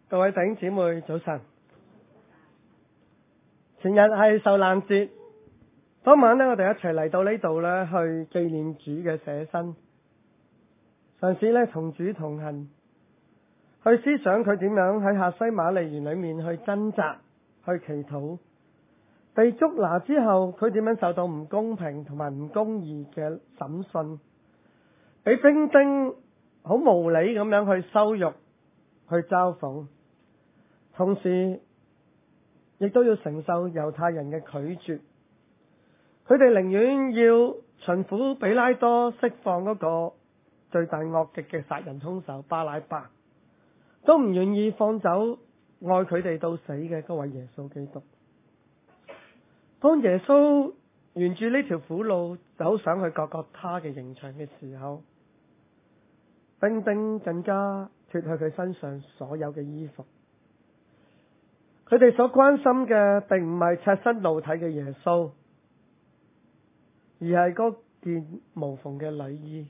各位弟兄姊妹早晨。前日係受難節，當晚我哋一齊嚟到呢度去紀念主嘅捨身，嘗試同主同行，去思想佢點樣喺客西馬尼園裏面去掙扎、去祈禱，被捉拿之後佢點樣受到唔公平同埋唔公義嘅審訊，俾兵丁好無理咁樣去羞辱、去嘲諷，同時亦都要承受猶太人嘅拒絕，佢哋寧願要巡撫比拉多釋放嗰個罪大惡極嘅殺人兇手巴拉巴，都唔願意放走愛佢哋到死嘅嗰位耶穌基督。當耶穌沿住呢條苦路走上去各各他嘅刑場嘅時候，兵丁更加脫去佢身上所有嘅衣服。佢哋所關心嘅並唔係赤身露體嘅耶穌，而係嗰件無縫嘅禮衣。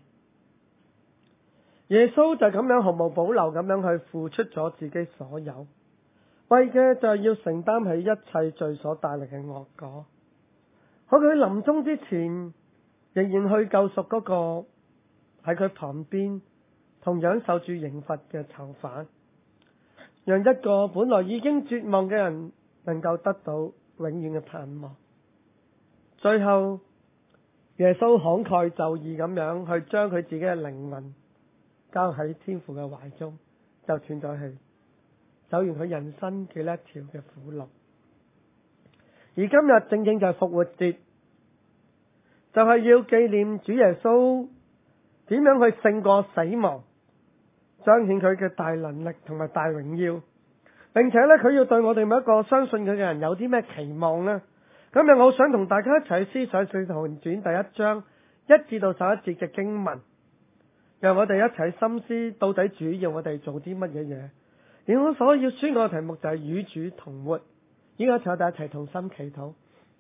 耶穌就咁樣毫無保留咁樣去付出咗自己所有，為嘅就係要承擔起一切罪所帶嚟嘅惡果。喺佢臨終之前，仍然去救贖嗰個喺佢旁邊同樣受住刑罰嘅囚犯，讓一個本來已經絕望嘅人能夠得到永遠嘅盼望。最後，耶穌慷慨就義咁樣去將佢自己嘅靈魂交喺天父嘅懷中，就斷咗氣，走完佢人生嘅一條嘅苦路。而今日正正就係復活節，就係要紀念主耶穌點樣去勝過死亡，彰顯佢嘅大能力同埋大榮耀，並且佢要對我哋每一個相信佢嘅人有啲咩期望呢？今日我想同大家一齊去思想《使徒行傳》第一章1至到11節嘅經文，讓我哋一齊深思到底主要我哋做啲乜嘢嘢。而我所要宣講嘅題目就係與主同活。依家請我哋一齊同心祈禱。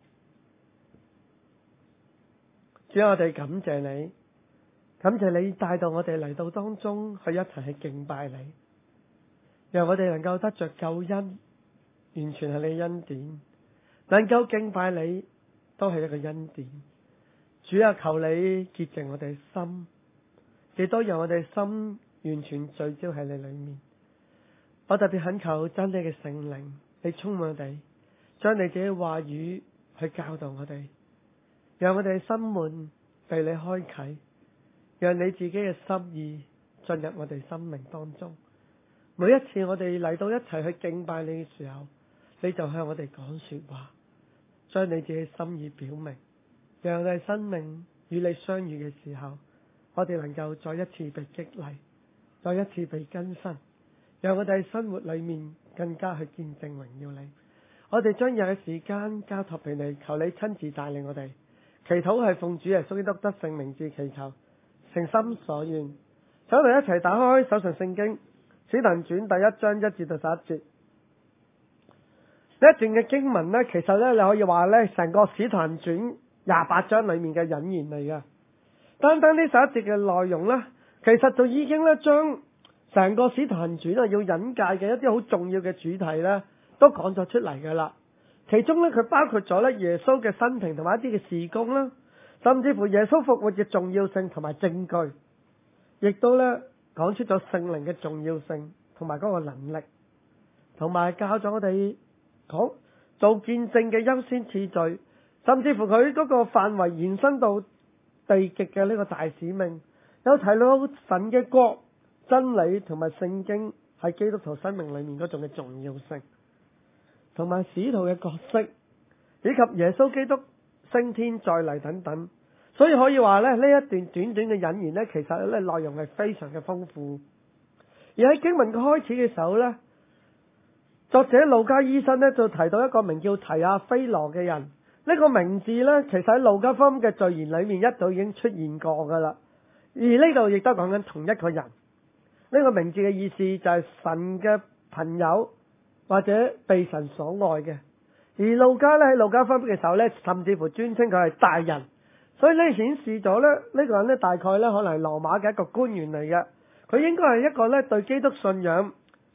主，我哋感謝你，感謝你帶到我哋嚟到當中去一齊去敬拜你，讓我哋能夠得着救恩，完全係你恩典，能夠敬拜你都係一個恩典。主啊，求你潔淨我哋心，亦都讓我哋心完全聚焦喺你裏面。我特別懇求真理嘅聖靈，你充滿我哋，將你自己嘅話語去教導我哋，讓我哋心門被你開啟，讓你自己嘅心意進入我哋生命當中。每一次我哋嚟到一齊去敬拜你嘅時候，你就向我哋講說話，將你自己嘅心意表明，讓我哋生命與你相遇嘅時候，我哋能夠再一次被激勵，再一次被更新，讓我哋喺生活裏面更加去見證榮耀你。我哋將有嘅時間交託俾你，求你親自帶領我哋。祈禱係奉主耶穌基督得勝名字祈求，誠心所願。請我哋一齊打開手上聖經《使徒行傳》第一章1至到11節。呢一段嘅經文其實你可以話成個《使徒行傳》28章裏面嘅引言嚟嘅。單單呢11節嘅內容其實就已經將成個《使徒行傳》要引介嘅一啲好重要嘅主題都講咗出嚟㗎啦。其中佢包括咗耶穌嘅生平同埋一啲嘅事工啦，甚至乎耶穌復活嘅重要性同埋證據，亦都講出咗聖靈嘅重要性同埋嗰個能力，同埋教咗我哋講做見證嘅優先次序，甚至乎佢嗰個範圍延伸到地極嘅呢個大使命，有提到神嘅國、真理同埋聖經喺基督徒生命裏面嗰種嘅重要性，同埋使徒嘅角色，以及耶穌基督升天再嚟等等。所以可以話呢一段短短嘅引言其實內容係非常嘅豐富。而喺經文嘅開始嘅時候作者路加醫生就提到一個名叫提亞非羅嘅人。呢個名字其實喺路加福音嘅序言裏面一早已經出現過噶啦。而呢度亦都講緊同一個人。呢個名字嘅意思就係神嘅朋友，或者被神所愛嘅。而路加喺路加福音嘅時候甚至乎尊稱佢係大人。所以顯示咗呢個人大概可能係羅馬嘅一個官員嚟嘅。佢應該係一個對基督信仰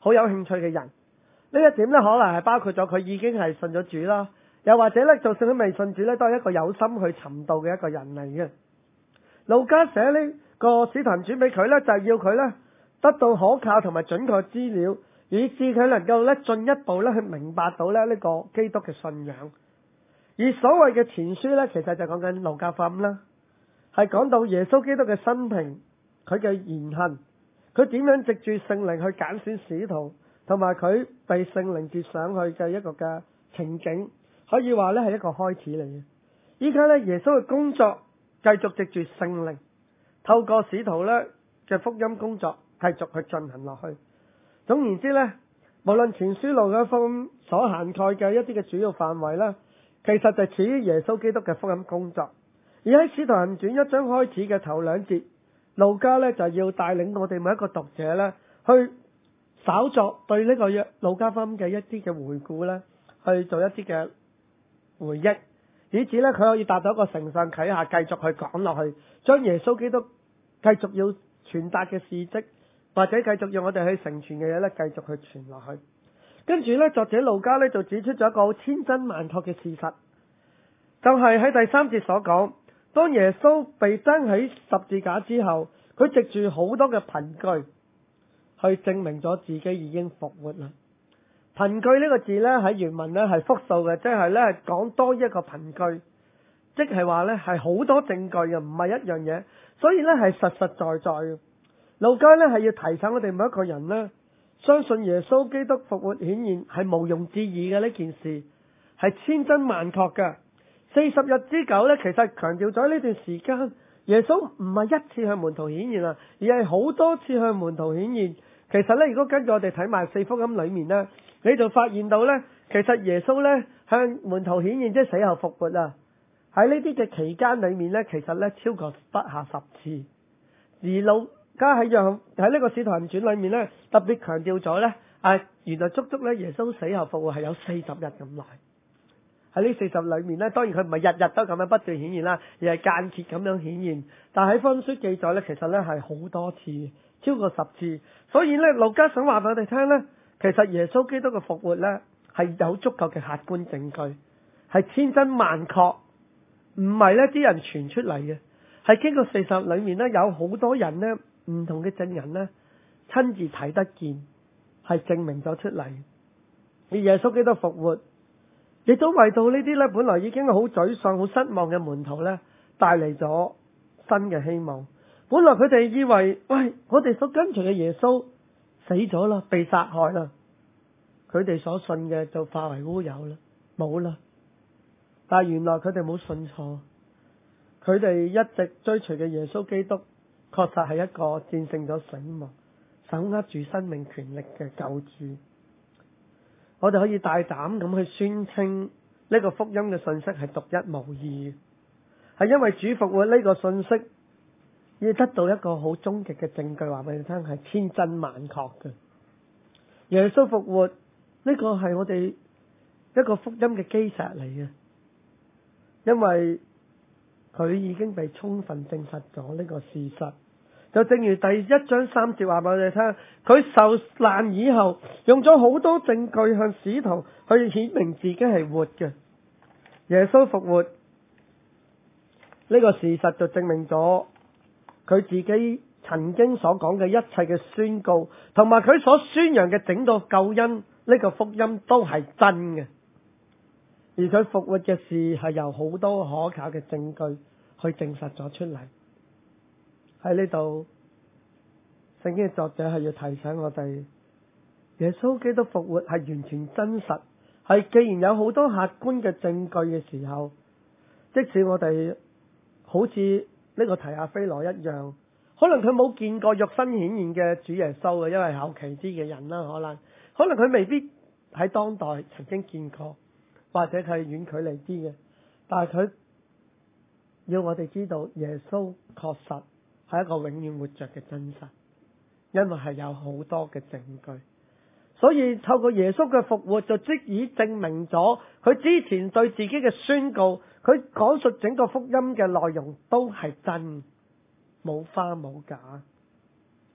好有興趣嘅人。呢一點咧，可能係包括咗佢已經係信咗主啦，又或者咧，就算佢未信主咧，都係一個有心去尋道嘅一個人嚟嘅。路加寫呢個使徒行傳俾佢咧，就係要佢咧得到可靠同埋準確資料，以致佢能夠咧進一步咧去明白到咧呢個基督嘅信仰。而所謂嘅前書咧，其實就講緊路加福音啦，係講到耶穌基督嘅生平，佢嘅言行，佢點樣藉住聖靈去揀選使徒，同埋佢被聖靈接上去嘅一個嘅情景，可以話咧係一個開始嚟嘅。依家咧耶穌嘅工作繼續藉住聖靈，透過使徒咧嘅福音工作繼續去進行落去。總言之咧，無論前書路加福音所涵蓋嘅一啲嘅主要範圍咧，其實就始於耶穌基督嘅福音工作。而喺使徒行傳一章開始嘅頭兩節，路加咧就要帶領我哋每一個讀者咧去稍作對呢個路加福音嘅一啲嘅回顧咧，去做一啲嘅回憶，以至咧佢可以達到一個承上啟下，繼續去講落去，將耶穌基督繼續要傳達嘅事蹟，或者繼續要我哋去成全嘅嘢咧，繼續去傳落去。跟住咧，作者路加咧就指出咗一個好千真萬確嘅事實，就係喺第3節所講，當耶穌被釘喺十字架之後，佢藉住好多嘅憑據去證明咗自己已經復活啦。憑據呢個字咧喺原文咧係複數嘅，即係咧講多一個憑據，即係話咧係好多證據嘅，唔係一樣嘢，所以咧係實實在在嘅。路加咧係要提醒我哋每一個人咧，相信耶穌基督復活顯現係毋庸置疑嘅呢件事，係千真萬確嘅。40日之久咧，其實強調咗呢段時間，耶穌唔係一次向門徒顯現啊，而係好多次向門徒顯現。其實咧，如果跟住我哋睇埋4福音裏面咧，你就發現到咧，其實耶穌咧向門徒顯現，即係死後復活啊。喺呢啲嘅期間裏面咧，其實咧超過不下10次。而路加喺呢個使徒行傳裏面咧，特別強調咗咧，原來足足咧耶穌死後復活係有40日咁耐。喺呢40裏面咧，當然佢唔係日日都咁樣不斷顯現啦，而係間歇咁樣顯現。但係喺福音書記載咧，其實咧係好多次，超過10次。所以咧，路加想話俾我哋聽咧，其實耶穌基督嘅復活咧係有足夠嘅客觀證據，係千真萬確，唔係咧啲人傳出嚟嘅，係經過40裏面咧有好多人咧唔同嘅證人咧親自睇得見，係證明咗出嚟。而耶穌基督復活，亦都為到呢啲咧本來已經好沮喪、好失望嘅門徒咧帶嚟咗新嘅希望。本來佢哋以為，喂，我哋所跟隨嘅耶穌死咗啦，被殺害啦，佢哋所信嘅就化為烏有啦，冇啦。但係原來佢哋冇信錯，佢哋一直追隨嘅耶穌基督，確實係一個戰勝咗死亡、手握住生命權力嘅救主。我哋可以大膽咁去宣稱呢個福音嘅信息係獨一無二，係因為主復活呢個信息要得到一個好終極嘅證據，話俾你聽係千真萬確嘅。耶穌復活呢個係我哋一個福音嘅基石嚟嘅，因為佢已經被充分證實咗呢個事實。就正如第1章3節話俾我哋聽，佢受難以後，用咗好多證據向使徒去顯明自己係活嘅。耶穌復活呢個事實就證明咗佢自己曾經所講嘅一切嘅宣告，同埋佢所宣揚嘅整個救恩呢個福音都係真嘅。而佢復活嘅事係由好多可靠嘅證據去證實咗出嚟。喺呢度，聖經嘅作者係要提醒我哋，耶穌基督復活係完全真實，係既然有好多客觀嘅證據嘅時候，即使我哋好似呢個提亞非羅一樣，可能佢冇見過肉身顯現嘅主耶穌嘅，因為後期啲嘅人啦，可能佢未必喺當代曾經見過，或者佢係遠距離啲嘅，但係佢要我哋知道耶穌確實係一個永遠活着嘅真實，因為係有好多嘅證據，所以透過耶穌嘅復活就即已證明咗佢之前對自己嘅宣告，佢講述整個福音嘅內容都係真，冇花冇假。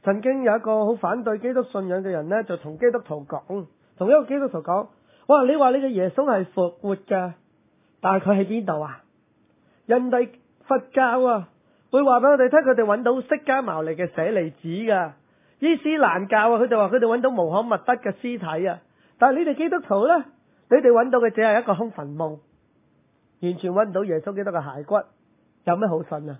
曾經有一個好反對基督信仰嘅人呢，就同基督徒講，同一個基督徒講，哇！你話你嘅耶穌係復活㗎，但係佢喺邊度啊？人哋佛教啊，會話俾我哋聽，佢哋揾到釋迦牟尼嘅舍利子㗎。伊斯蘭教啊，佢哋話佢哋揾到穆罕默德嘅屍體啊。但係你哋基督徒呢，你哋揾到嘅只係一個空墳墓，完全揾唔到耶穌基督嘅骸骨，有咩好信啊？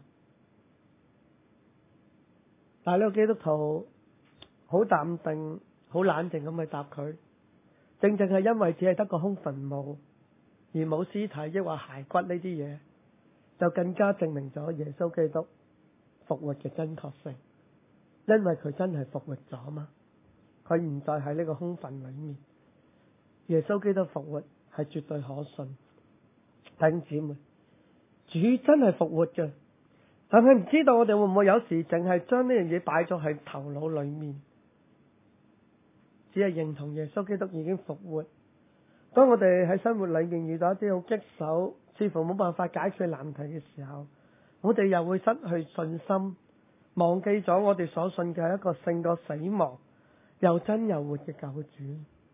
但係呢個基督徒好淡定、好冷靜咁去答佢，正正係因為只係得個空墳墓，而冇屍體抑或骸骨呢啲嘢，就更加證明咗耶穌基督復活嘅真確性。因為佢真係復活咗嘛，佢唔再喺呢個空墳裏面。耶穌基督復活係絕對可信。弟兄姊妹，主真係復活嘅。但係唔知道我哋會唔會有時淨係將呢樣嘢擺咗喺頭腦裏面，只係認同耶穌基督已經復活。當我哋喺生活裏面遇到一啲好棘手，似乎冇辦法解決難題嘅時候，我哋又會失去信心，忘記咗我哋所信嘅係一個勝過死亡又真又活嘅救主。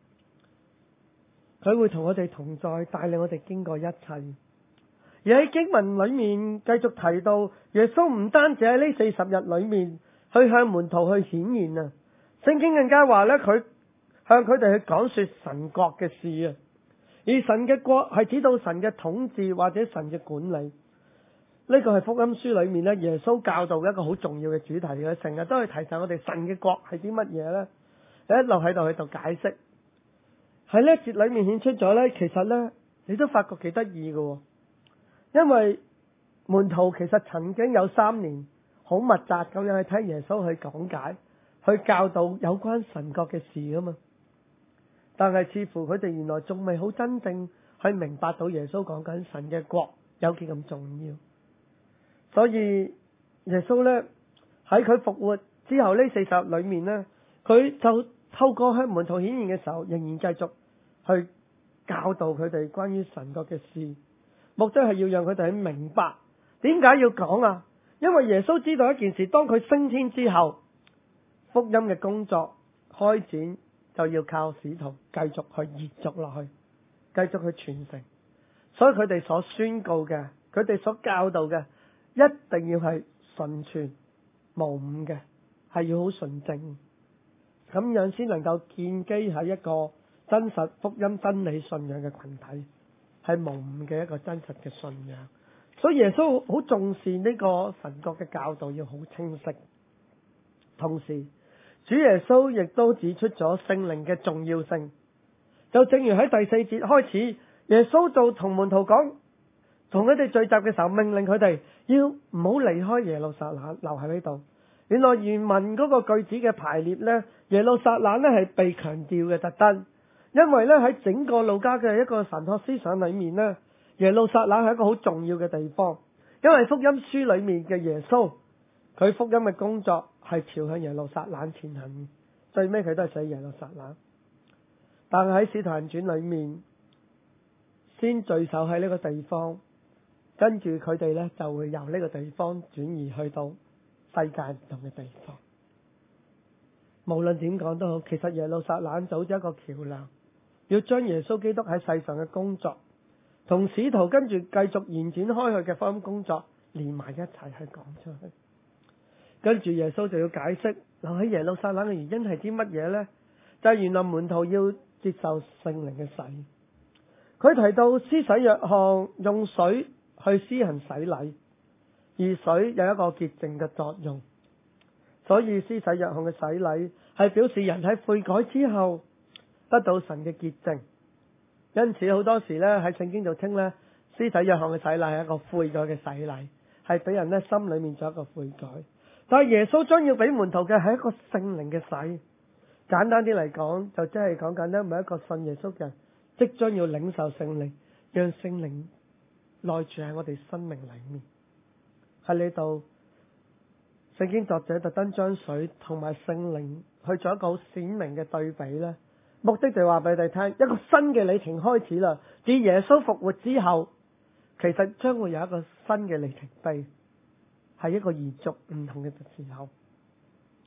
佢會同我哋同在，帶領我哋經過一切。而喺經文裏面繼續提到，耶穌唔單止喺呢40日裏面去向門徒去顯現啊，聖經更加話咧，佢向佢哋去講說神國嘅事啊。而神嘅國係指到神嘅統治或者神嘅管理。呢個係福音書裏面咧，耶穌教導一個好重要嘅主題嘅，成日都去提醒我哋神嘅國係啲乜嘢咧，一路喺度解釋。喺呢一節裏面顯出咗咧，其實咧你都發覺幾得意嘅。因為門徒其實曾經有3年好密集咁樣去聽耶穌去講解、去教導有關神國嘅事啊嘛。但係似乎佢哋原來仲未好真正去明白到耶穌講緊神嘅國有幾咁重要。所以耶穌呢，喺佢復活之後呢40日裏面呢，佢就透過向門徒顯現嘅時候，仍然繼續去教導佢哋關於神國嘅事。目的係要讓佢哋去明白點解要講啊？因為耶穌知道一件事，當佢升天之後，福音嘅工作開展就要靠使徒繼續去延續落去，繼續去傳承。所以佢哋所宣告嘅，佢哋所教導嘅，一定要係純全無誤嘅，係要好純正，咁樣先能夠建基喺一個真實福音真理信仰嘅群體。係無誤嘅一個真實嘅信仰，所以耶穌好重視呢個神國嘅教導要好清晰。同時，主耶穌亦都指出咗聖靈嘅重要性。就正如喺第4節開始，耶穌就同門徒講，同佢哋聚集嘅時候，命令佢哋要唔好離開耶路撒冷，留喺呢度。原來原文嗰個句子嘅排列呢，耶路撒冷呢係被強調嘅特登。因為咧喺整個路加嘅一個神學思想裏面咧，耶路撒冷係一個好重要嘅地方。因為福音書裏面嘅耶穌，佢福音嘅工作係朝向耶路撒冷前行，最尾佢都係寫耶路撒冷。但係喺使徒行傳裏面，先聚首喺呢個地方，跟住佢哋咧就會由呢個地方轉移去到世界唔同嘅地方。無論點講都好，其實耶路撒冷就好似一個橋樑，要將耶穌基督喺世上嘅工作同使徒跟住繼續延展開去嘅福音工作連埋一齊去講出去。跟住耶穌就要解釋留喺耶路撒冷嘅原因係啲乜嘢呢？就係原來門徒要接受聖靈嘅洗。佢提到施洗約翰用水去施行洗禮，而水有一個潔淨嘅作用，所以施洗約翰嘅洗禮係表示人喺悔改之後得到神嘅潔淨。因此好多時咧喺聖經就稱咧施洗約翰嘅洗禮係一個悔改嘅洗禮，係俾人咧心裏面做一個悔改。但係耶穌將要俾門徒嘅係一個聖靈嘅洗。簡單啲嚟講，就即係講緊咧每一個信耶穌嘅人即將要領受聖靈，讓聖靈內住喺我哋生命裏面。喺呢度聖經作者特登將水同埋聖靈去做一個好鮮明嘅對比咧，目的就係話俾你哋聽，一個新嘅里程開始啦。自耶穌復活之後，其實將會有一個新嘅里程碑，係一個延續唔同嘅時候。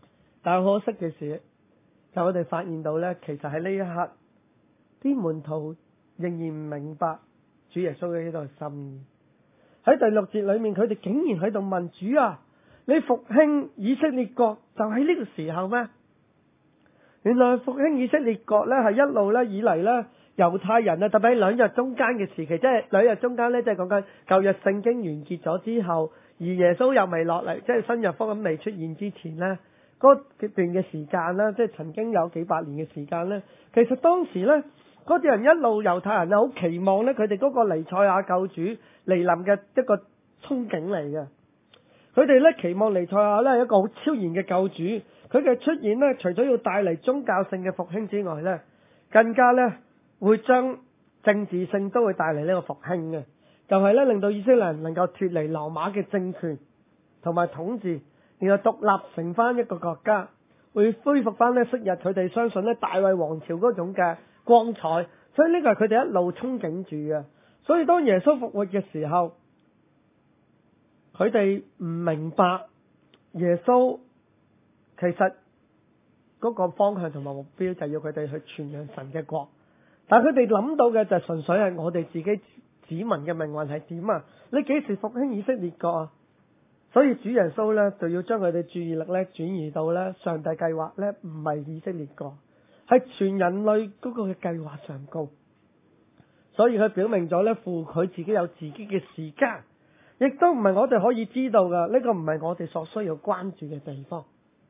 但係可惜嘅事，就我哋發現到咧，其實喺呢一刻，啲門徒仍然唔明白主耶穌嘅呢個心意。喺第6節裏面，佢哋竟然喺度問主啊，你復興以色列國就喺呢個時候咩？原來復興以色列國咧，係一路咧以嚟咧，猶太人啊，特別喺兩日中間嘅時期，即係兩日中間咧，即係講緊舊約聖經完結咗之後，而耶穌又未落嚟，即係新約福音未出現之前咧，嗰段嘅時間啦，即係曾經有幾百年嘅時間咧，其實當時咧，嗰啲人一路猶太人啊，好期望咧，佢哋嗰個彌賽亞救主嚟臨嘅一個憧憬嚟嘅。佢哋咧期望彌賽亞咧係一個好超然嘅救主。佢嘅出現咧，除咗要帶嚟宗教性嘅復興之外咧，更加咧會將政治性都會帶嚟呢個復興嘅，就係咧令到以色列人能夠脫離羅馬嘅政權同埋統治，然後獨立成翻一個國家，會恢復翻咧昔日佢哋相信咧大衛王朝嗰種嘅光彩，所以呢個係佢哋一路憧憬住嘅。所以當耶穌復活嘅時候，佢哋唔明白耶穌其實嗰個方向同埋目標就係要佢哋去傳揚神嘅國，但係佢哋諗到嘅就純粹係我哋自己子民嘅命運係點啊？你幾時復興以色列國啊？所以主耶穌咧就要將佢哋注意力咧轉移到咧上帝計劃咧唔係以色列國，係全人類嗰個嘅計劃上高。所以佢表明咗咧父佢自己有自己嘅時間，亦都唔係我哋可以知道噶，呢個唔係我哋所需要關注嘅地方。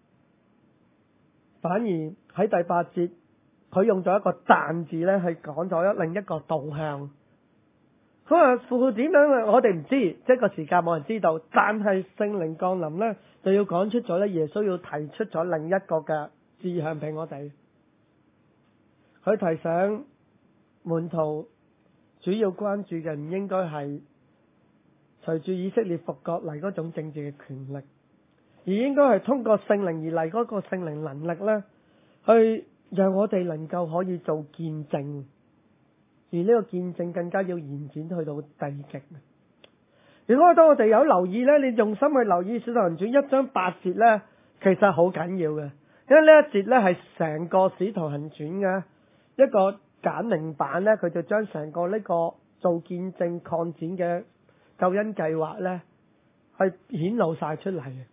反而喺第8節，佢用咗一個但字咧，係講咗另一個導向。佢話父點樣，我哋唔知，即係個時間冇人知道。但係聖靈降臨咧，就要講出咗咧，耶穌要提出咗另一個嘅志向俾我哋。佢提醒門徒，主要關注嘅唔應該係隨住以色列復國嚟嗰種政治嘅權力，而應該係通過聖靈而嚟嗰個聖靈能力咧，去讓我哋能夠可以做見證，而呢個見證更加要延展去到地極。如果當我哋有留意咧，你用心去留意《使徒行傳》1章8節咧，其實好緊要嘅，因為呢一節咧係成個《使徒行傳》嘅一個簡明版咧，佢就將成個呢個做見證擴展嘅救恩計劃咧，去顯露晒出嚟嘅。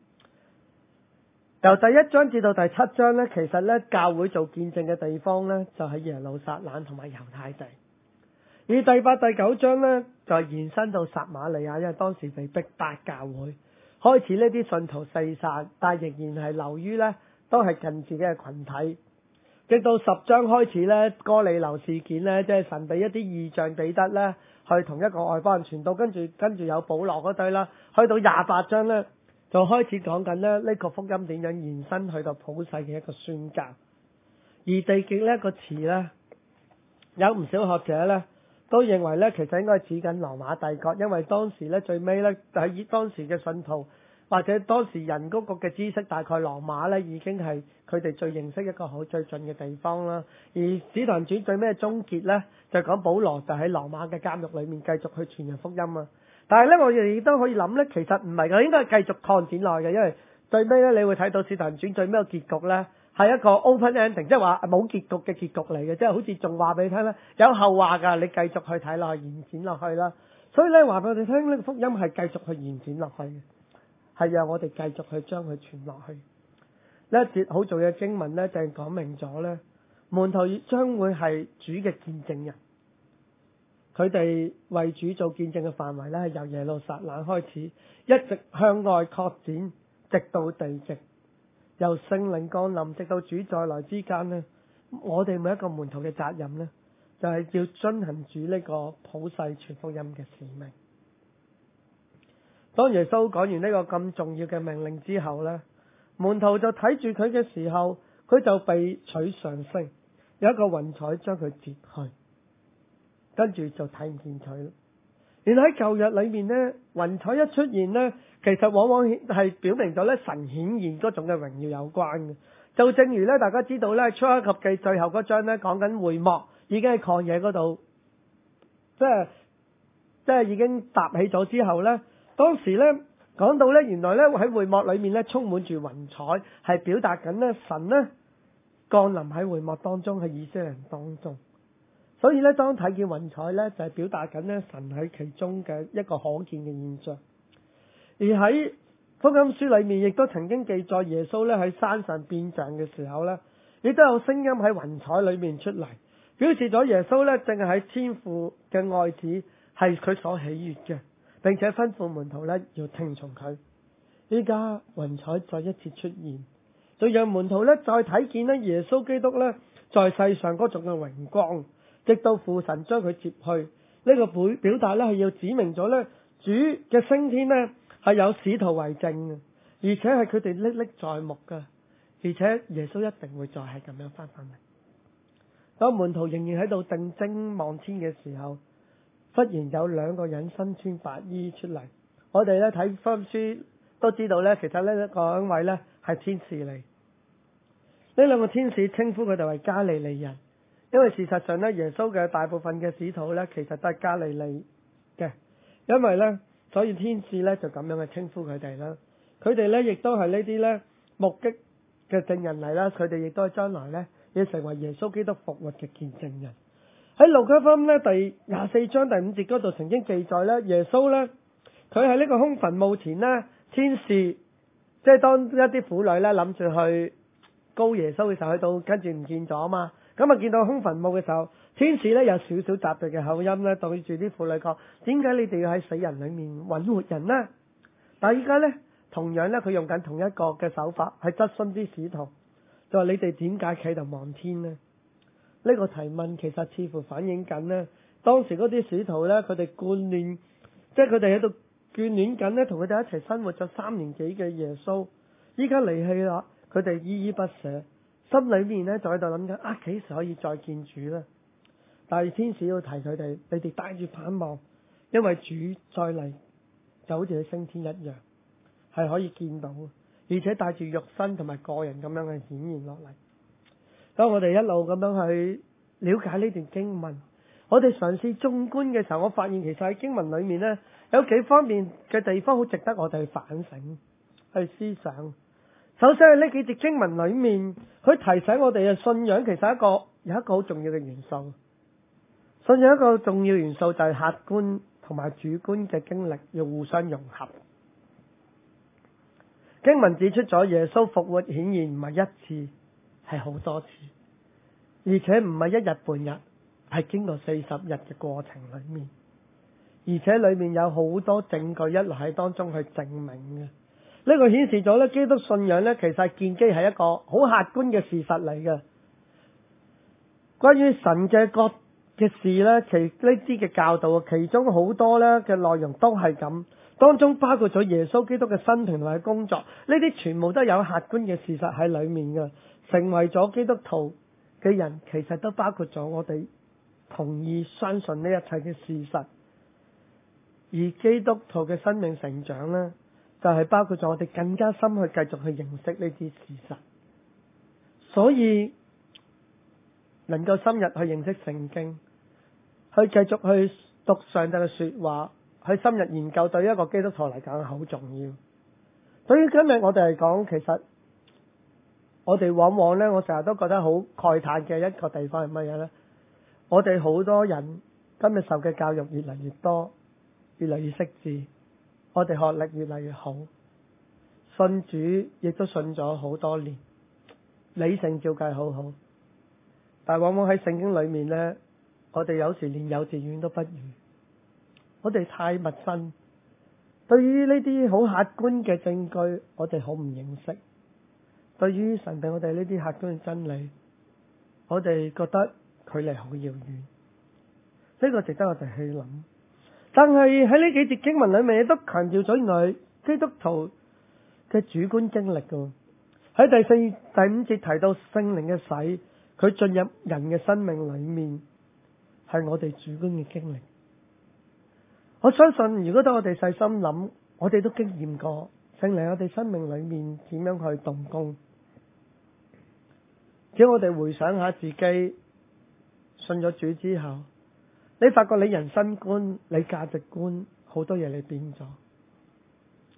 由第1章至到第7章咧，其實咧教會做見證嘅地方咧，就喺耶路撒冷同埋猶太地。而第8、第9章咧，就延伸到撒瑪利亞，因為當時被逼迫教會，開始呢啲信徒四散，但仍然係流於咧都係近自己嘅群體。直到10章開始咧，哥尼流事件咧，即係神俾一啲異象彼得咧，去同一個外邦人傳道，跟住有保羅嗰堆啦，去到28章咧，就開始講緊咧呢個福音點樣延伸去到普世嘅一個宣教。而地極呢一個詞咧，有唔少學者咧都認為咧，其實應該指緊羅馬帝國，因為當時咧最尾咧喺當時嘅信徒或者當時人嗰個嘅知識，大概羅馬咧已經係佢哋最認識一個好最盡嘅地方啦。而使徒行傳最尾嘅終結咧，就講保羅就喺羅馬嘅監獄裏面繼續去傳揚福音啊。但係咧，我哋亦都可以諗咧，其實唔係嘅，應該係繼續擴展落嘅，因為最尾咧，你會睇到使徒行傳最尾個結局咧，係一個 open ending，即係話冇結局嘅結局嚟嘅，即係好似仲話俾你聽咧，有後話㗎，你繼續去睇落去，延展落去啦。所以咧，話俾我哋聽，呢個福音係繼續去延展落去嘅，係讓我哋繼續去將佢傳落去。呢一節好重要嘅經文咧，就係講明咗咧，門徒將會係主嘅見證人。佢哋為主做見證嘅範圍咧，係由耶路撒冷開始，一直向外擴展，直到地極。由聖靈降臨直到主再來之間咧，我哋每一個門徒嘅責任咧，就係要遵行主呢個普世傳福音嘅使命。當耶穌講完呢個咁重要嘅命令之後咧，門徒就睇住佢嘅時候，佢就被取上升，有一個雲彩將佢截去。跟住就睇唔見佢啦。原來喺舊約裏面咧，雲彩一出現咧，其實往往係表明咗咧神顯現嗰種嘅榮耀有關嘅。就正如咧大家知道咧出埃及記最後嗰章咧講緊會幕已經喺曠野嗰度，即係已經搭起咗之後咧，當時咧講到咧，原來咧喺會幕裏面咧充滿住雲彩，係表達緊咧神咧降臨喺會幕當中，喺以色列人當中。所以咧，當睇見雲彩咧，就係表達緊咧神喺其中嘅一個可見嘅現象。而喺福音書裏面，亦都曾經記載耶穌咧喺山上變像嘅時候咧，亦都有聲音喺雲彩裏面出嚟，表示咗耶穌咧正係喺天父嘅愛子，係佢所喜悅嘅，並且吩咐門徒咧要聽從佢。依家雲彩再一次出現，就讓門徒咧再睇見咧耶穌基督咧在世上嗰種嘅榮光。直到父神將佢接去，呢個表達咧係要指明咗咧主嘅升天咧係有使徒為證嘅，而且係佢哋歷歷在目嘅，而且耶穌一定會再係咁樣翻返嚟。當門徒仍然喺度定睛望天嘅時候，忽然有兩個人身穿白衣出嚟。我哋咧睇福音書都知道咧，其實呢兩位咧係天使嚟。呢兩個天使稱呼佢哋為加利利人。因為事實上咧，耶穌嘅大部分嘅使徒咧，其實都係加利利嘅。因為咧，所以天使咧就咁樣嘅稱呼佢哋啦。佢哋咧亦都係呢啲咧目擊嘅證人嚟啦。佢哋亦都係將來咧要成為耶穌基督復活嘅見證人。喺路加福音咧第24章第5節嗰度曾經記載咧，耶穌咧佢喺呢個空墳墓前咧，天使即係當一啲婦女咧諗住去膏耶穌嘅時候，去到跟住唔見咗啊嘛。咁啊，見到空墳墓嘅時候，天使咧有少少責備嘅口音咧，對住啲婦女講：點解你哋要喺死人裏面揾活人呢？但係依家咧，同樣咧，佢用緊同一個嘅手法，係質詢啲使徒，就話你哋點解企喺度望天呢？呢個提問其實似乎反映緊呢，當時嗰啲使徒咧，佢哋眷戀，即係佢哋喺度眷戀緊咧，同佢哋一齊生活咗3年幾嘅耶穌，依家離棄啦，佢哋依依不捨。心裏面咧就喺度諗緊幾時可以再見主呢？但係天使要提佢哋，你哋帶住盼望，因為主再嚟就好似佢升天一樣，係可以見到，而且帶住肉身同埋個人咁樣嘅顯現落嚟。當我哋一路咁樣去了解呢段經文，我哋嘗試縱觀嘅時候，我發現其實喺經文裏面呢，有幾方面嘅地方好值得我哋去反省、去思想。首先係呢幾節經文裏面，佢提醒我哋嘅信仰其實有一個好重要嘅元素。信仰一個重要元素就係客觀同埋主觀嘅經歷要互相融合。經文指出咗耶穌復活顯現唔係一次，係好多次，而且唔係一日半日，係經過40日嘅過程裏面，而且裏面有好多證據一路喺當中去證明嘅。呢個顯示咗咧，基督信仰咧，其實建基係一個好客觀嘅事實嚟嘅。關於神嘅國嘅事咧，呢啲嘅教導，其中好多咧嘅內容都係咁，當中包括咗耶穌基督嘅生平同埋工作，呢啲全部都有客觀嘅事實喺裏面嘅。成為咗基督徒嘅人，其實都包括咗我哋同意相信呢一切嘅事實。而基督徒嘅生命成長咧，就係包括咗我哋更加深去繼續去認識呢啲事實，所以能夠深入去認識聖經，去繼續去讀上帝嘅說話，去深入研究，對於一個基督徒嚟講係好重要。對於今日我哋嚟講，其實我哋往往呢，我成日都覺得好慨嘆嘅一個地方係乜嘢呢？我哋好多人今日受嘅教育越嚟越多，越嚟越識字。我哋學歷越嚟越好，信主亦都信咗好多年，理性照計好好，但往往喺聖經裏面呢，我哋有時連幼稚園都不如，我哋太陌生，對於呢啲好客觀嘅證據，我哋好唔認識，對於神俾我哋呢啲客觀嘅真理，我哋覺得距離好遙遠，呢個值得我哋去諗。但係喺呢幾節經文裏面，亦都強調咗原來基督徒嘅主觀經歷㗎。喺第4、第5節提到聖靈嘅洗，佢進入人嘅生命裏面，係我哋主觀嘅經歷。我相信如果當我哋細心諗，我哋都經驗過聖靈喺我哋生命裏面點樣去動工。只要我哋回想下自己信咗主之後，你發覺你人生觀、你價值觀好多嘢你變咗。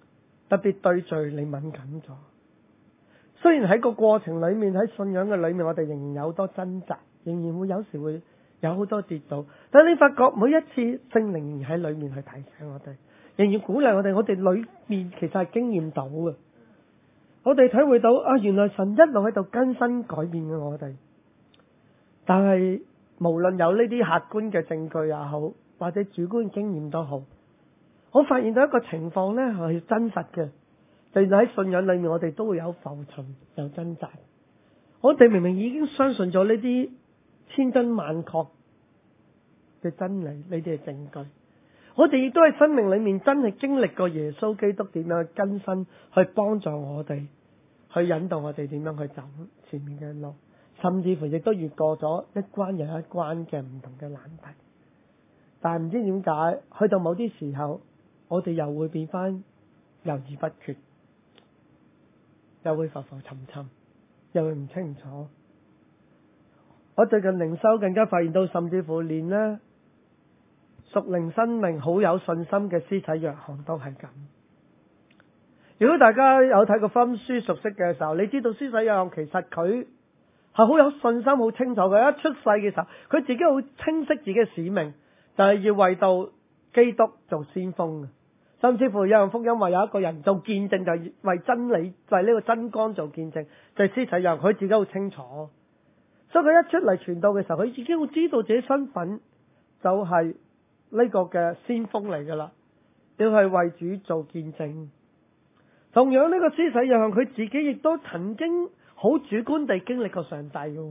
特別對罪你敏感咗。雖然喺個過程裏面，喺信仰嘅裏面，我哋仍然有好多掙扎，仍然會有時會有好多跌倒，但係你發覺每一次聖靈喺裏面去提醒我哋，仍然鼓勵我哋，我哋裏面其實係經驗到嘅，我哋體會到啊，原來神一路喺度更新改變嘅我哋。但係無論有呢啲客觀嘅證據也好，或者主觀經驗都好，我發現到一個情況呢係真實嘅，就係喺信仰裏面我哋都會有浮沉，有掙扎。我哋明明已經相信咗呢啲千真萬確嘅真理，呢啲係證據，我哋亦都喺生命裏面真係經歷過耶穌基督點樣去更新，去幫助我哋，去引導我哋點樣去走前面嘅路，甚至乎亦都越過咗一關又一關嘅唔同嘅難題。但係唔知點解，去到某啲時候，我哋又會變翻猶豫不決，又會浮浮沉沉，又會唔清楚。我最近靈修更加發現到，甚至乎連呢屬靈生命好有信心嘅施洗約翰都係咁。如果大家有睇過福音書熟悉嘅時候，你知道施洗約翰其實佢係好有信心、好清楚嘅。一出世嘅時候，佢自己好清晰自己嘅使命，就係要為到基督做先鋒嘅。甚至乎約翰福音話有一個人做見證，就係為真理、為呢個真光做見證，就係施洗約翰。佢自己好清楚，所以佢一出嚟傳道嘅時候，佢自己會知道自己身份就係呢個嘅先鋒嚟噶啦，要係為主做見證。同樣呢個施洗約翰佢自己亦都曾經好主觀地經歷過上帝嘅。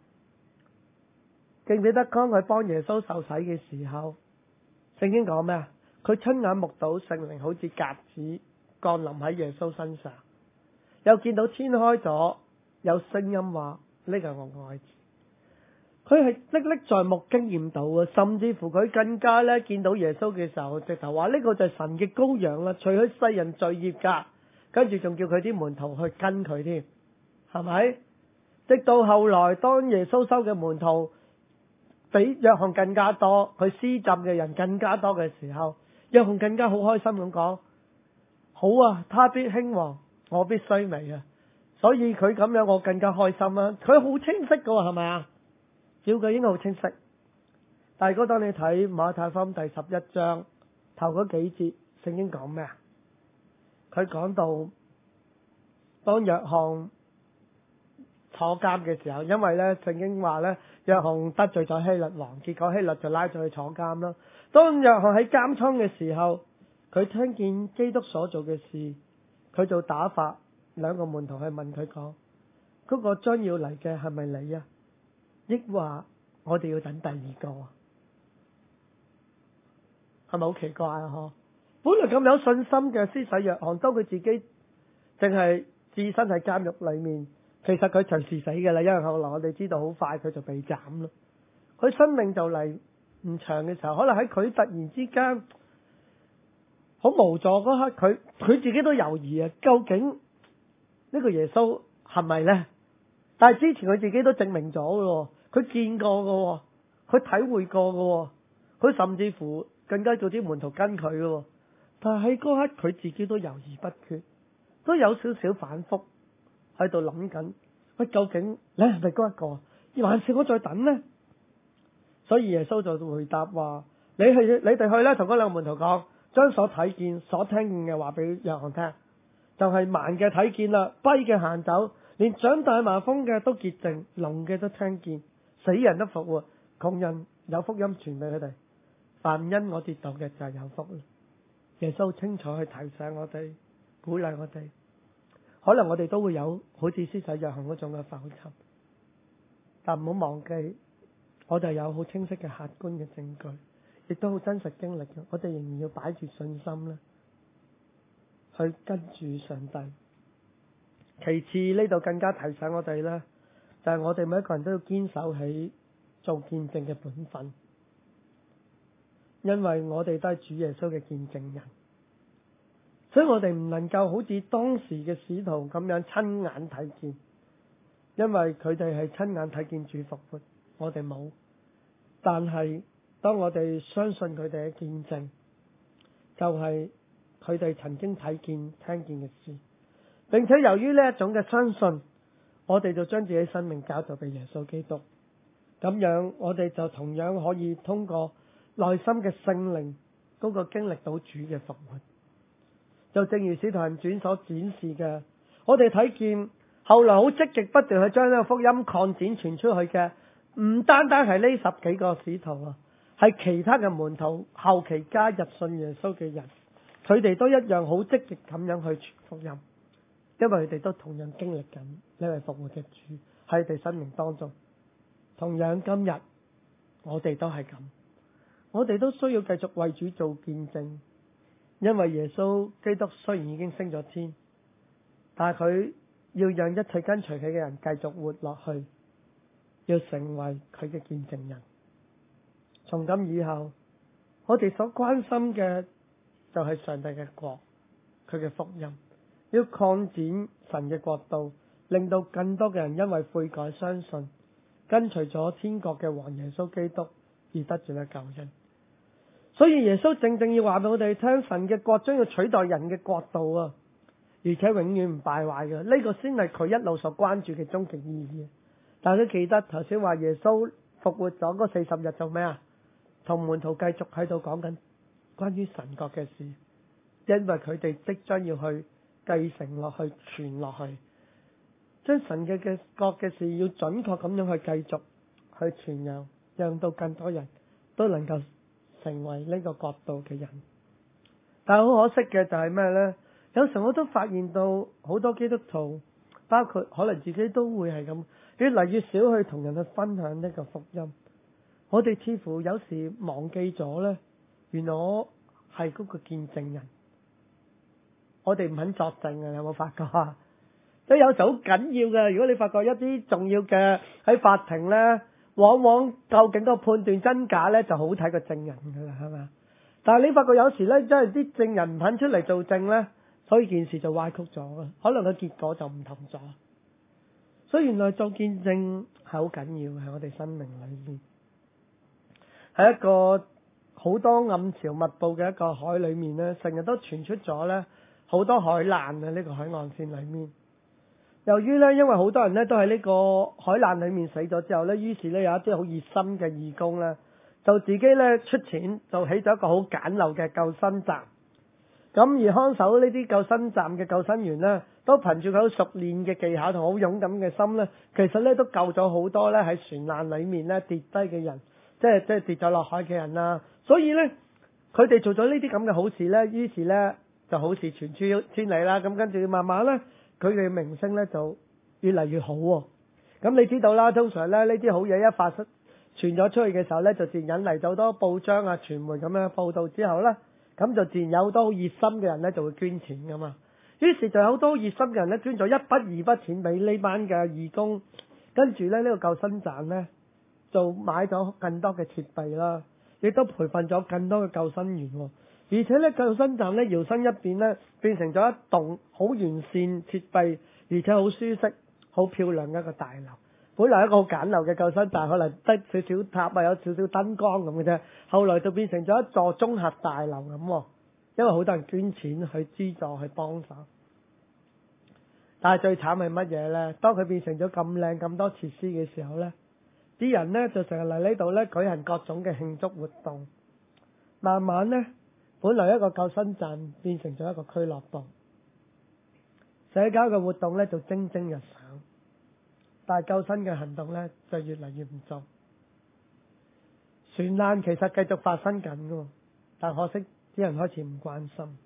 記唔記得當佢幫耶穌受洗嘅時候，聖經講咩啊？佢親眼目睹聖靈好似鴿子降臨喺耶穌身上，又見到天開咗，有聲音話呢個係我愛子。佢係歷歷在目經驗到啊，甚至乎佢更加咧見到耶穌嘅時候，直頭話呢個就係神嘅羔羊啦，除去世人罪孽噶。跟住仲叫佢啲門徒去跟佢添，係咪？直到後來，當耶穌收嘅門徒比約翰更加多，佢施浸嘅人更加多嘅時候，約翰更加好開心咁講：好啊，他必興旺，我必衰微啊！所以佢咁樣，我更加開心啊！佢好清晰噶，係咪啊？照佢應該好清晰。但係如果當你睇馬太福音第11章頭嗰幾節，聖經講咩啊？佢講到當約翰坐監嘅時候，因為咧聖經話咧約翰得罪咗希律王，結果希律就拉咗佢坐監啦。當約翰喺監倉嘅時候，佢聽見基督所做嘅事，佢就打發兩個門徒去問佢講：嗰個將要嚟嘅係咪你啊？抑或我哋要等第二個啊？係咪好奇怪啊？嗬！本來咁有信心嘅施洗約翰，當佢自己淨係置身喺監獄裏面，其實佢隨時死嘅啦。因為後來我哋知道好快佢就被斬啦。佢生命就嚟唔長嘅時候，可能喺佢突然之間好無助嗰刻，佢自己都猶豫啊，究竟呢個耶穌係咪呢？但係之前佢自己都證明咗嘅，佢見過嘅，佢體會過嘅，佢甚至乎更加做啲門徒跟佢嘅。但係喺嗰刻佢自己都猶豫不決，都有少少反覆喺度諗緊，喂，究竟你係咪嗰一個，還是我再等呢？所以耶穌就回答話：你哋去咧，同嗰兩個門徒講，將所睇見、所聽見嘅話俾約翰聽，就係盲嘅睇見啦，跛嘅行走，連長大麻風嘅都潔淨，聾嘅都聽見，死人都復活，窮人有福音傳俾佢哋，凡因我跌倒嘅就係有福啦。耶穌清楚去提醒我哋，鼓勵我哋。可能我哋都會有好似施洗約翰嗰種嘅浮沉，但唔好忘記，我哋有好清晰嘅客觀嘅證據，亦都好真實經歷嘅。我哋仍然要擺住信心咧，去跟住上帝。其次呢度更加提醒我哋咧，就係我哋每一個人都要堅守起做見證嘅本分。因為我哋都係主耶穌嘅見證人，所以我哋唔能夠好似當時嘅使徒咁樣親眼睇見，因為佢哋係親眼睇見主復活，我哋冇。但係當我哋相信佢哋嘅見證，就係佢哋曾經睇見聽見嘅事，並且由於呢一種嘅相信，我哋就將自己生命交咗俾耶穌基督。咁樣我哋就同樣可以通過內心嘅聖靈嗰個經歷到主嘅復活。就正如使徒行傳所展示嘅，我哋睇見後來好積極不斷去將呢個福音擴展傳出去嘅，唔單單係呢10幾個使徒啊，係其他嘅門徒後期加入信耶穌嘅人，佢哋都一樣好積極咁樣去傳福音，因為佢哋都同樣經歷緊呢位復活嘅主喺佢哋生命當中。同樣今日我哋都係咁，我哋都需要繼續為主做見證，因為耶穌基督雖然已經升咗天，但係佢要讓一切跟隨佢嘅人繼續活落去，要成為佢嘅見證人。從今以後，我哋所關心嘅就係上帝嘅國，佢嘅福音，要擴展神嘅國度，令到更多嘅人因為悔改相信，跟隨咗天國嘅王耶穌基督而得住咗救恩。所以耶穌正正要話俾我哋聽，神嘅國將要取代人嘅國度啊，而且永遠唔敗壞嘅，呢個先係佢一路所關注嘅終極意義。大家記得頭先話耶穌復活咗嗰40日做咩啊？同門徒繼續喺度講緊關於神國嘅事，因為佢哋即將要去繼承落去、傳落去，將神嘅國嘅事要準確咁樣去繼續去傳揚，讓到更多人都能夠成為呢個國度嘅人。但係好可惜嘅就係咩呢？有時我都發現到好多基督徒，包括可能自己都會係咁，越嚟越少去同人去分享呢個福音。我哋似乎有時忘記咗呢，原來我係嗰個見證人，我哋唔肯作證嘅，你有冇發覺啊？即係有時好緊要嘅，如果你發覺一啲重要嘅喺法庭呢，往往究竟個判斷真假呢就好睇個證人噶啦，係咪？但係你發覺有時呢，真係啲證人唔肯出嚟做證呢，所以件事就歪曲咗啦，可能個結果就唔同咗。所以原來做見證係好緊要，喺我哋生命裏面。喺一個好多暗潮密布嘅一個海裏面呢，成日都傳出咗呢好多海難啊！呢個海岸線裏面，由於呢，因為好多人呢都喺呢個海難裏面死咗之後呢，於是呢有一啲好熱心嘅義工呢，就自己呢出錢就起咗一個好簡陋嘅救生站。咁而看守呢啲救生站嘅救生員呢，都憑住佢好熟練嘅技巧同好勇敢嘅心呢，其實呢都救咗好多呢喺船難裏面呢跌低嘅人。即係跌咗落海嘅人啦，所以呢，佢哋做咗呢啲咁嘅好事呢，於是呢就好事傳出千里啦。咁跟住慢慢呢，佢嘅名聲呢就越嚟越好喎。咁你知道啦，通常呢啲好嘢一發出傳咗出去嘅時候呢，就自然引嚟咗好多報章啊、傳媒咁樣報導之後呢，咁就自然有好多好熱心嘅人呢就會捐錢噶嘛。於是就有好多熱心嘅人呢捐咗一筆二筆錢俾呢班嘅義工，跟住呢，呢個救生站呢，就買咗更多嘅設備啦，亦都培訓咗更多嘅救生員，而且咧救生站咧搖身一變咧變成咗一棟好完善設備，而且好舒適、好漂亮嘅一個大樓。本來一個好簡陋嘅救生站，可能得少少塔啊，有少少燈光咁嘅啫，後來就變成咗一座綜合大樓咁，因為好多人捐錢去資助去幫手。但係最慘係乜嘢咧？當佢變成咗咁靚咁多設施嘅時候咧，啲人呢就成日嚟呢度呢舉行各種嘅慶祝活動，慢慢呢，本來一個救生站變成咗一個俱樂部，社交嘅活動呢就蒸蒸日上，但係救生嘅行動呢就越嚟越唔做。船難其實繼續發生緊㗎，但可惜啲人開始唔關心，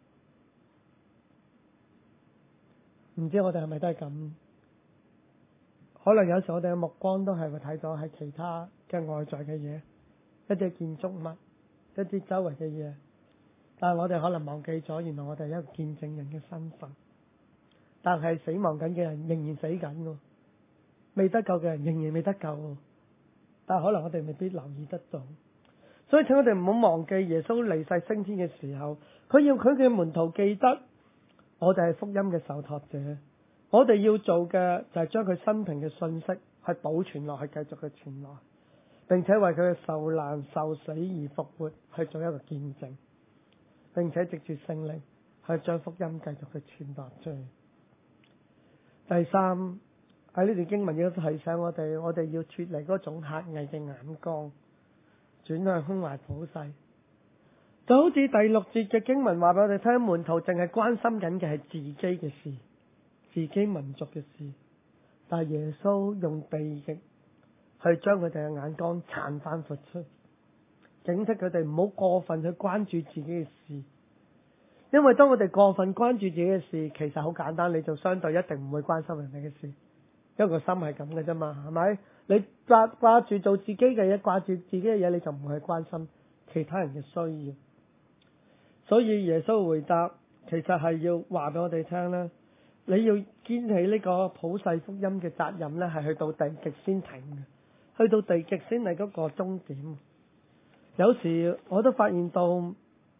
唔知我哋係咪都係咁？可能有時我哋嘅目光都係會睇到係其他嘅外在嘅嘢，一啲建築物，一啲周圍嘅嘢，但係我哋可能忘記咗，原來我哋係一個見證人嘅身份。但係死亡緊嘅人仍然死緊喎，未得救嘅人仍然未得救喎，但係可能我哋未必留意得到。所以請我哋唔好忘記耶穌離世升天嘅時候，佢要佢嘅門徒記得，我哋係福音嘅受託者。我哋要做嘅就係將佢生平嘅信息去保存落去，繼續去傳落去，並且為佢嘅受難受死而復活去做一個見證，並且藉住聖靈去將福音繼續去傳達出去。第三，喺呢段經文亦都提醒我哋要脫離嗰種狹隘嘅眼光，轉向胸懷普世。就好似第6節嘅經文話俾我哋聽，門徒淨係關心緊嘅係自己嘅事，自己民族嘅事，但係耶穌用地極去將佢哋嘅眼光撐翻闊出，警惕佢哋唔好過分去關注自己嘅事。因為當我哋過分關注自己嘅事，其實好簡單，你就相對一定唔會關心人哋嘅事，因為個心係咁嘅啫嘛，係咪？你掛住做自己嘅嘢，掛住自己嘅嘢，你就唔會去關心其他人嘅需要。所以耶穌回答，其實係要話俾我哋聽咧，你要肩起呢個普世福音嘅責任咧，係去到地極先停嘅，去到地極先係嗰個終點。有時我都發現到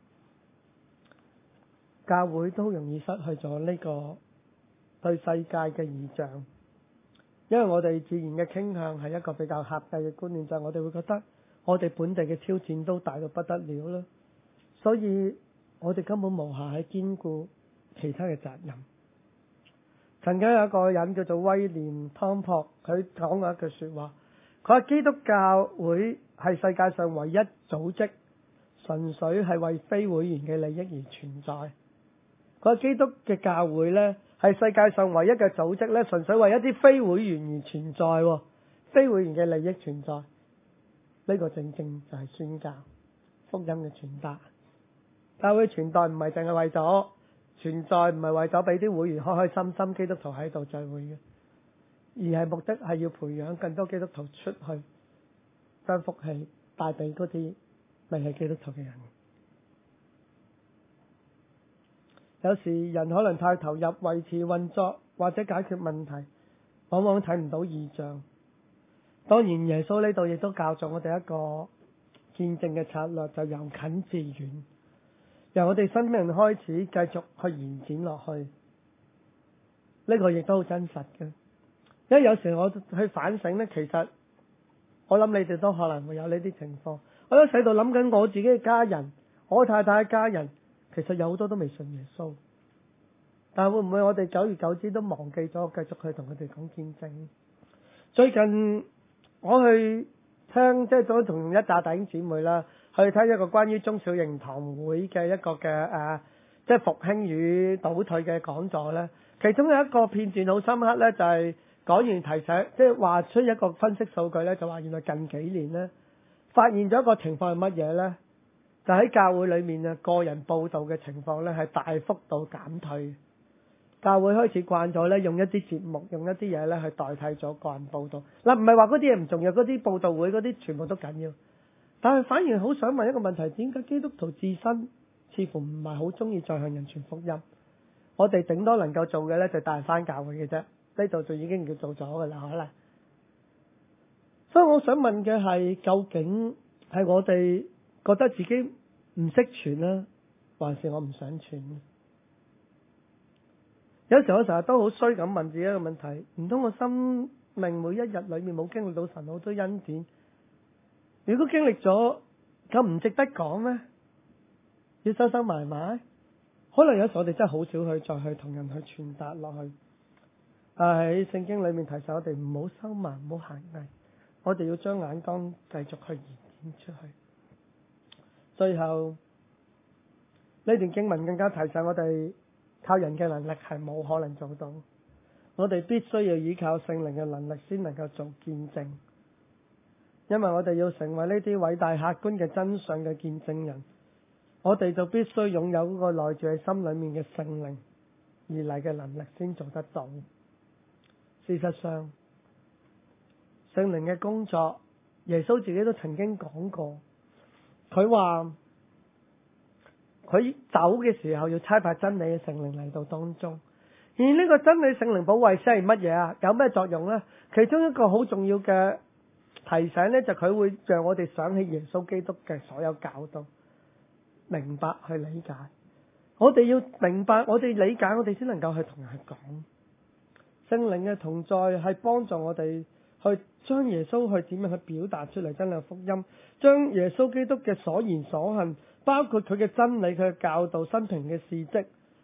教會都好容易失去咗呢個對世界嘅異象，因為我哋自然嘅傾向係一個比較狹隘嘅觀念，就係我哋會覺得我哋本地嘅挑戰都大到不得了啦，所以我哋根本無暇去兼顧其他嘅責任。曾經有一個人叫做威廉湯珀，佢講過一句說話，佢話基督教會係世界上唯一組織純粹係為非會員嘅利益而存在。佢話基督嘅教會呢，係世界上唯一嘅組織呢，純粹為一啲非會員而存在，非會員嘅利益存在。呢個正正就係宣教福音嘅傳達。教會傳代唔係淨係為咗存在，唔係為咗俾啲會員開開心心基督徒喺度聚會嘅，而係目的係要培養更多基督徒出去，將福氣帶俾嗰啲未係基督徒嘅人。有時人可能太投入維持運作或者解決問題，往往睇唔到異象。當然耶穌呢度亦都教咗我哋一個見證嘅策略，就由近至遠，由我哋身邊人開始繼續去延展落去。呢個亦都好真實嘅，因為有時我去反省呢，其實我諗你哋都可能會有呢啲情況。我喺喺度諗緊我自己嘅家人，我太太嘅家人，其實有好多都未信耶穌，但係會唔會我哋久而久之都忘記咗繼續去同佢哋講見證？最近我去聽，即係都同一紮弟兄姊妹啦，去聽一個關於中小型堂會嘅一個嘅即係復興與倒退嘅講座咧。其中有一個片段好深刻咧，就係講完提醒，即係話出一個分析數據咧，就話原來近幾年咧發現咗一個情況係乜嘢咧？就喺教會裏面啊，個人報道嘅情況咧係大幅度減退。教會開始慣咗咧，用一啲節目，用一啲嘢咧去代替咗個人報道。嗱，唔係話嗰啲嘢唔重要，嗰啲報道會嗰啲全部都緊要。但係反而好想問一個問題：點解基督徒自身似乎唔係好中意再向人傳福音？我哋頂多能夠做嘅咧就帶翻教會嘅啫，呢度就已經叫做咗噶啦，可能。所以我想問嘅係，究竟係我哋覺得自己唔識傳啦，還是我唔想傳？有時我成日都好衰咁問自己一個問題：唔通我生命每一日裏面冇經歷到神好多恩典？如果經歷咗，咁唔值得講咩？要收收埋埋？可能有時我哋真係好少去再去同人去傳達落去。喺聖經裏面提醒我哋唔好收埋，唔好狹隘，我哋要將眼光繼續去延展出去。最後呢段經文更加提醒我哋，靠人嘅能力係冇可能做到，我哋必須要依靠聖靈嘅能力先能夠做見證。因為我哋要成為呢啲偉大客觀嘅真相嘅見證人，我哋就必須擁有嗰個內住喺心裏面嘅聖靈而嚟嘅能力先做得到。事實上，聖靈嘅工作，耶穌自己都曾經講過，佢話佢走嘅時候要差派真理嘅聖靈嚟到當中。而呢個真理聖靈保惠師係乜嘢啊？有咩作用呢？其中一個好重要嘅提醒呢，就佢會讓我哋想起耶穌基督嘅所有教導，明白去理解。我哋要明白，我哋理解，我哋先能夠去同人去講。聖靈嘅同在係幫助我哋去將耶穌去點樣去表達出嚟真理福音，將耶穌基督嘅所言所行，包括佢嘅真理、佢嘅教導、生平嘅事蹟，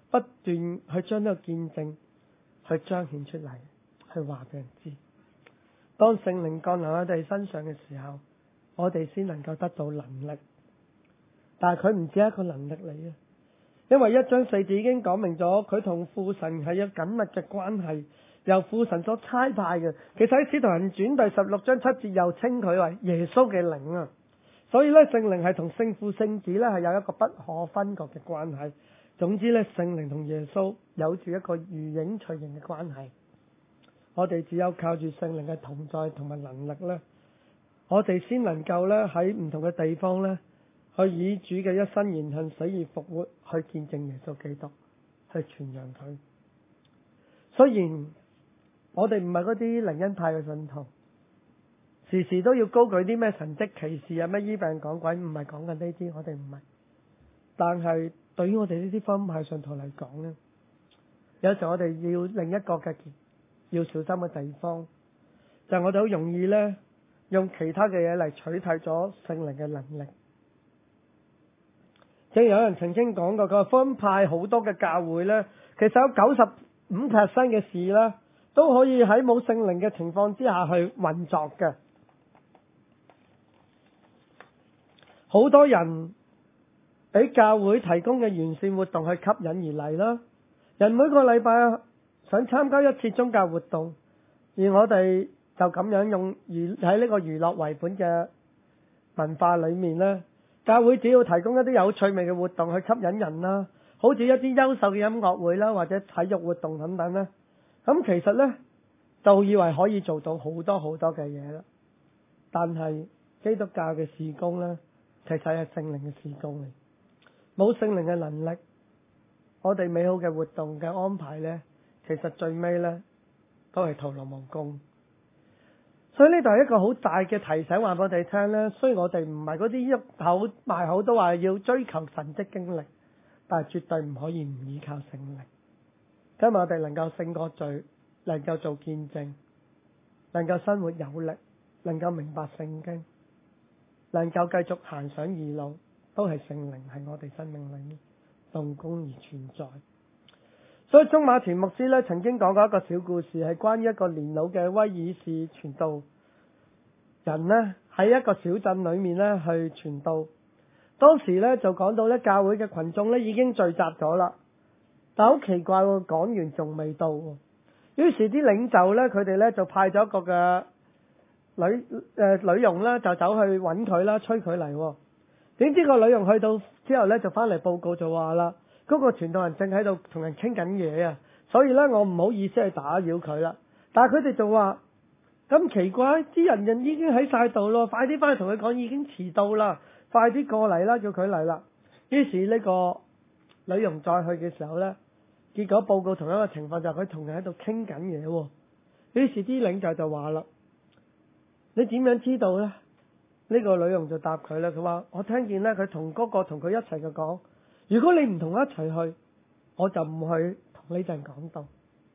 不斷去將呢個見證去彰顯出嚟，去話俾人知。當聖靈降臨喺我哋身上嘅時候，我哋先能夠得到能力。但係佢唔止一個能力嚟嘅，因為1章4節已經講明咗，佢同父神係有緊密嘅關係，由父神所差派嘅。其實喺使徒行傳第16章7節又稱佢為耶穌嘅靈啊。所以咧，聖靈係同聖父聖子咧係有一個不可分割嘅關係。總之咧，聖靈同耶穌有住一個如影隨形嘅關係。我哋只有靠住聖靈嘅同在同埋能力咧，我哋先能夠咧喺唔同嘅地方咧，去以主嘅一生言行死而復活，去見證耶穌基督，去傳揚佢。雖然我哋唔係嗰啲靈恩派嘅信徒，時時都要高舉啲咩神蹟奇事啊，咩醫病趕鬼，唔係講緊呢啲，我哋唔係。但係對於我哋呢啲福音派信徒嚟講咧，有時候我哋要另一個嘅要小心嘅地方，就係我哋好容易咧用其他嘅嘢嚟取替咗聖靈嘅能力。正如有人曾經講過，佢話福音派好多嘅教會咧，其實有95% 嘅事咧，都可以喺冇聖靈嘅情況之下去運作嘅。好多人俾教會提供嘅完善活動去吸引而嚟啦。人每個禮拜想參加一次宗教活動，而我哋就咁樣用喺呢個娛樂為本嘅文化裏面咧，教會只要提供一啲有趣味嘅活動去吸引人啦，好似一啲優秀嘅音樂會啦，或者體育活動等等咧，咁其實咧就以為可以做到好多好多嘅嘢啦。但係基督教嘅事工咧，其實係聖靈嘅事工嚟，冇聖靈嘅能力，我哋美好嘅活動嘅安排咧，其實最尾咧都係徒勞無功。所以呢度係一個好大嘅提醒，話俾我哋聽咧。雖然我哋唔係嗰啲一口埋口都話要追求神蹟經歷，但係絕對唔可以唔依靠聖靈。今日我哋能夠勝過罪，能夠做見證，能夠生活有力，能夠明白聖經，能夠繼續行上義路，都係聖靈喺我哋生命裏面動工而存在。所以鍾馬田牧師咧曾經講過一個小故事，係關於一個年老嘅威爾士傳道人咧喺一個小鎮裏面咧去傳道。當時咧就講到咧教會嘅群眾咧已經聚集咗啦，但好奇怪喎，講完仲未到喎。於是啲領袖咧佢哋咧就派咗一個嘅女傭啦，就走去揾佢啦，催佢嚟。點知個女傭去到之後咧就翻嚟報告就話啦，嗰個傳道人正喺度同人傾緊嘢啊，所以咧我唔好意思去打擾佢啦。但係佢哋就話咁奇怪，啲人已經喺晒度咯，快啲翻去同佢講已經遲到啦，快啲過嚟啦，叫佢嚟啦。於是呢個女傭再去嘅時候咧，結果報告同一個情況就係佢同人喺度傾緊嘢。於是啲領袖就話啦，你點樣知道咧？呢個女傭就答佢啦，佢話我聽見咧佢同嗰個同佢一齊嘅講，如果你唔同我一齊去，我就唔去同呢陣講道。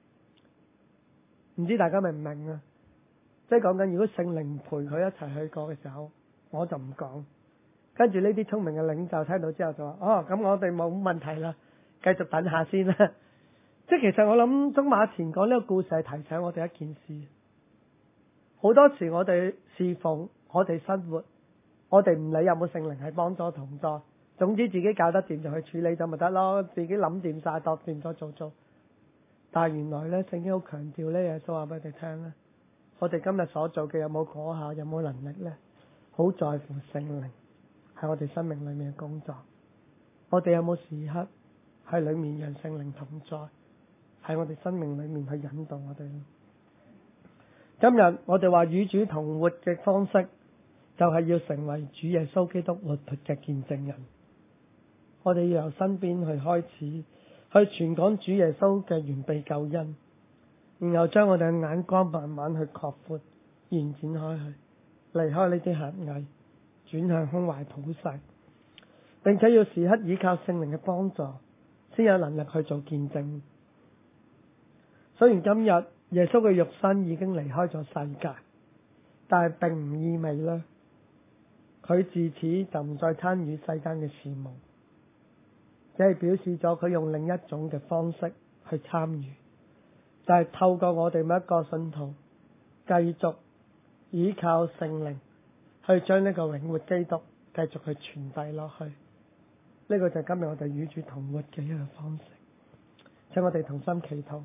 唔知大家明唔明啊？即係講緊如果聖靈陪佢一齊去過嘅時候，我就唔講。跟住呢啲聰明嘅領袖聽到之後就話，哦，咁我哋冇問題啦，繼續等下先啦。即係其實我諗鍾馬田講呢個故事係提醒我哋一件事，好多時我哋侍奉，我哋生活，我哋唔理有冇聖靈係幫助同在，總之自己搞得掂就去處理就咪得咯，自己諗掂晒，度掂咗做。但係原來咧，聖經好強調呢嘢，所以話俾我哋聽咧，我哋今日所做嘅有冇果效，有冇能力咧，好在乎聖靈喺我哋生命裏面嘅工作。我哋有冇時刻喺裏面讓聖靈同在，喺我哋生命裏面去引導我哋。今日我哋話與主同活嘅方式，就係要成為主耶穌基督活潑嘅見證人。我哋要由身邊去開始，去傳講主耶穌嘅完備救恩，然後將我哋嘅眼光慢慢去擴闊、延展開去，離開呢啲狹隘，轉向胸懷普世，並且要時刻依靠聖靈嘅幫助，先有能力去做見證。雖然今日耶穌嘅肉身已經離開咗世界，但係並唔意味咧，佢自此就唔再參與世間嘅事務。 只係表示咗佢用另一種嘅方式去參與，就係透過我哋每一個信徒繼續依靠聖靈去將呢個永活基督繼續去傳遞落去。呢個就係今日我哋與主同活嘅一個方式。請我哋同心祈禱。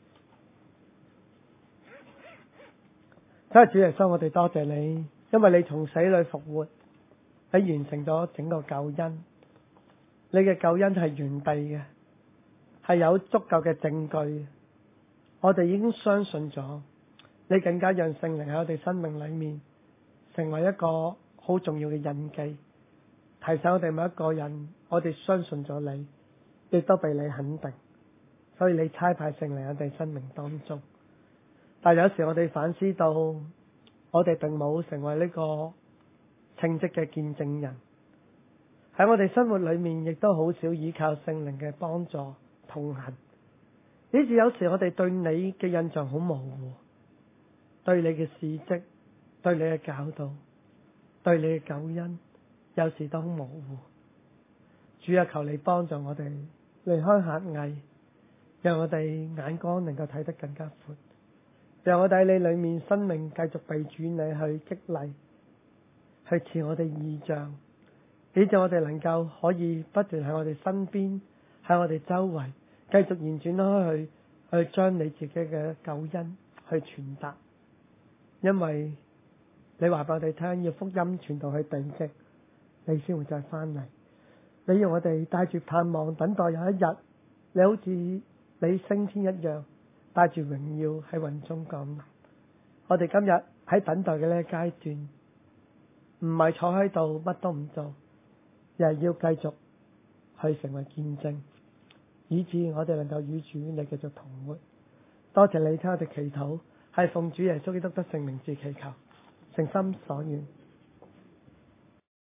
真係主耶穌，我哋多謝你，因為你從死裏復活，你完成咗整個救恩。你嘅救恩係完備嘅，係有足夠嘅證據。我哋已經相信咗，你更加讓聖靈喺我哋生命裏面成為一個好重要嘅印記，提醒我哋每一個人，我哋相信咗你，亦都被你肯定，所以你差派聖靈喺我哋生命當中。但有時我哋反思到，我哋並冇成為呢個稱職嘅見證人，喺我哋生活裏面亦都好少依靠聖靈嘅幫助同行，以至有時我哋對你嘅印象好模糊，對你嘅事蹟，對你嘅教導，對你嘅救恩，有時都好模糊。主啊，求你幫助我哋離開狹隘，讓我哋眼光能夠睇得更加闊，讓我哋喺你裏面生命繼續被主你去激勵，去賜我哋異象，以致我哋能夠可以不斷喺我哋身邊，喺我哋周圍繼續延展開去將你自己嘅救恩去傳達。因為你話俾我哋聽，要福音傳到去地極，你先會再翻嚟。你要我哋帶住盼望，等待有一日，你好似你升天一樣，帶住榮耀喺雲中降臨。我哋今日喺等待嘅呢個階段，唔係坐喺度乜都唔做，而係要繼續去成為見證，以致我哋能夠與主你繼續同活。多謝你聽我哋祈禱，係奉主耶穌基督得聖名字祈求，誠心所願。